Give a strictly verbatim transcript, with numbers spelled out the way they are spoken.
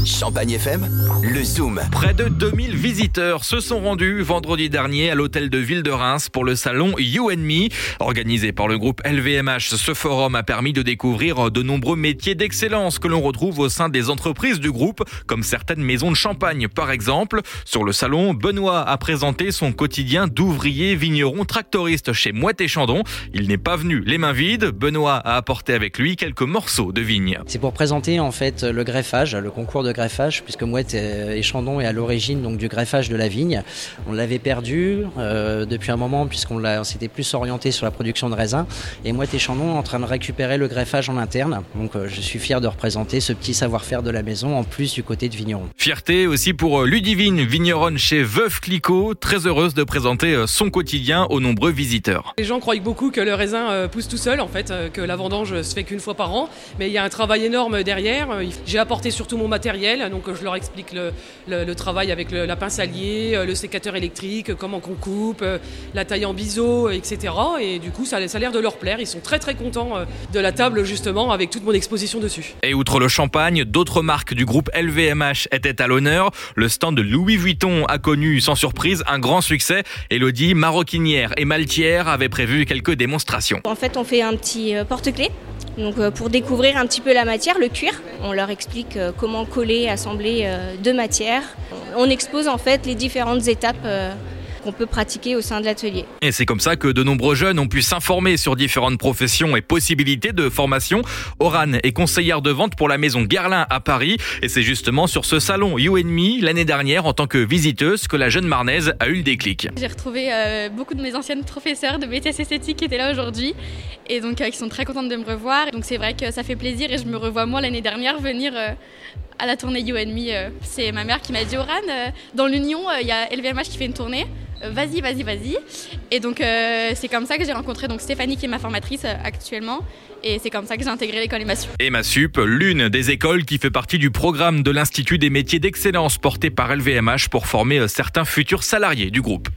Champagne F M, le Zoom. Près de deux mille visiteurs se sont rendus vendredi dernier à l'hôtel de ville de Reims pour le salon You and Me. Organisé par le groupe L V M H, ce forum a permis de découvrir de nombreux métiers d'excellence que l'on retrouve au sein des entreprises du groupe, comme certaines maisons de champagne par exemple. Sur le salon, Benoît a présenté son quotidien d'ouvrier vigneron tractoriste chez Mouette et Chandon. Il n'est pas venu les mains vides. Benoît a apporté avec lui quelques morceaux de vigne. C'est pour présenter en fait le greffage, le concours de greffage, puisque Mouette et Chandon est à l'origine donc du greffage de la vigne. On l'avait perdu euh, depuis un moment puisqu'on l'a, on s'était plus orienté sur la production de raisins. Et Mouette et Chandon est en train de récupérer le greffage en interne. Donc euh, je suis fier de représenter ce petit savoir-faire de la maison en plus du côté de vigneron. Fierté aussi pour Ludivine, vigneronne chez Veuve Clicquot, très heureuse de présenter son quotidien aux nombreux visiteurs. Les gens croient beaucoup que le raisin pousse tout seul, en fait, que la vendange se fait qu'une fois par an, mais il y a un travail énorme derrière. J'ai apporté surtout mon matériel, donc je leur explique le, le, le travail avec le, la pince à lier, le sécateur électrique, comment qu'on coupe, la taille en biseau, et cetera. Et du coup, ça, ça a l'air de leur plaire. Ils sont très très contents de la table, justement, avec toute mon exposition dessus. Et outre le champagne, d'autres marques du groupe L V M H étaient à l'honneur. Le stand de Louis Vuitton a connu, sans surprise, un grand succès. Élodie, maroquinière et maltière, avait prévu quelques démonstrations. En fait, on fait un petit porte-clés. Donc pour découvrir un petit peu la matière, le cuir, on leur explique comment coller, assembler deux matières. On expose en fait les différentes étapes qu'on peut pratiquer au sein de l'atelier. Et c'est comme ça que de nombreux jeunes ont pu s'informer sur différentes professions et possibilités de formation. Orane est conseillère de vente pour la maison Guerlain à Paris et c'est justement sur ce salon You and Me l'année dernière en tant que visiteuse que la jeune Marnaise a eu le déclic. J'ai retrouvé euh, beaucoup de mes anciennes professeurs de B T S esthétique qui étaient là aujourd'hui et donc euh, qui sont très contentes de me revoir. Donc c'est vrai que ça fait plaisir et je me revois moi l'année dernière venir euh, à la tournée You and Me. Euh, c'est ma mère qui m'a dit Orane, euh, dans l'Union il euh, y a L V M H qui fait une tournée. Vas-y, vas-y, vas-y. Et donc, euh, c'est comme ça que j'ai rencontré donc, Stéphanie, qui est ma formatrice euh, actuellement. Et c'est comme ça que j'ai intégré l'école EMASUP. EMASUP, l'une des écoles qui fait partie du programme de l'Institut des métiers d'excellence porté par L V M H pour former certains futurs salariés du groupe.